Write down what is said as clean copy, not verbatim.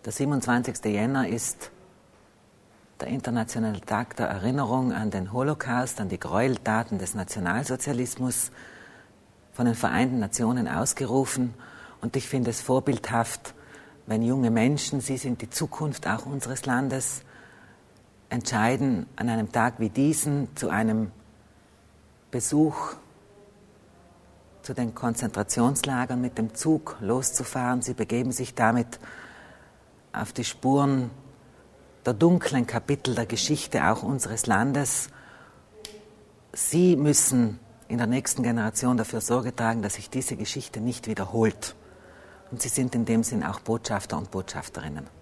Der 27. Jänner ist der internationale Tag der Erinnerung an den Holocaust, an die Gräueltaten des Nationalsozialismus, von den Vereinten Nationen ausgerufen. Und ich finde es vorbildhaft, wenn junge Menschen, sie sind die Zukunft auch unseres Landes, entscheiden, an einem Tag wie diesen zu einem Besuch zu den Konzentrationslagern mit dem Zug loszufahren. Sie begeben sich damit auf die Spuren der dunklen Kapitel der Geschichte auch unseres Landes. Sie müssen in der nächsten Generation dafür Sorge tragen, dass sich diese Geschichte nicht wiederholt. Und Sie sind in dem Sinn auch Botschafter und Botschafterinnen.